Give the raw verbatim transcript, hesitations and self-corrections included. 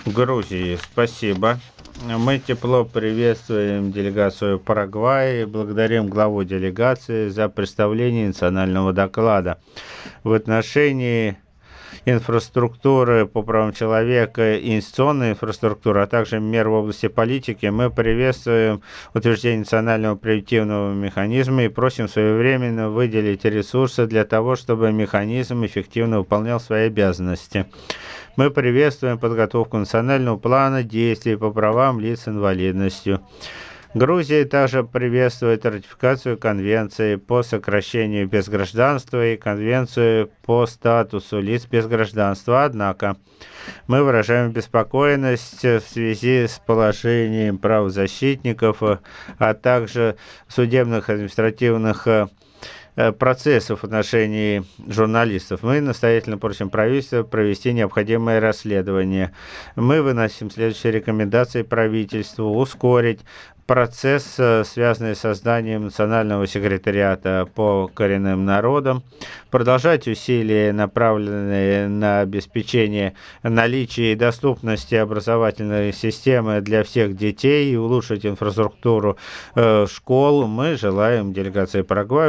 Грузии. Спасибо. Мы тепло приветствуем делегацию Парагвая и благодарим главу делегации за представление национального доклада. В отношении инфраструктуры по правам человека и инвестиционной инфраструктуры, а также мер в области политики, мы приветствуем утверждение национального превентивного механизма и просим своевременно выделить ресурсы для того, чтобы механизм эффективно выполнял свои обязанности. Мы приветствуем подготовку национального плана действий по правам лиц с инвалидностью. Грузия также приветствует ратификацию Конвенции по сокращению без гражданства и Конвенцию по статусу лиц без гражданства. Однако мы выражаем обеспокоенность в связи с положением правозащитников, а также судебных административных процессов в отношении журналистов. Мы настоятельно просим правительства провести необходимое расследование. Мы выносим следующие рекомендации правительству: ускорить процесс, связанный с созданием национального секретариата по коренным народам, продолжать усилия, направленные на обеспечение наличия и доступности образовательной системы для всех детей и улучшить инфраструктуру э, школ. Мы желаем делегации Парагвая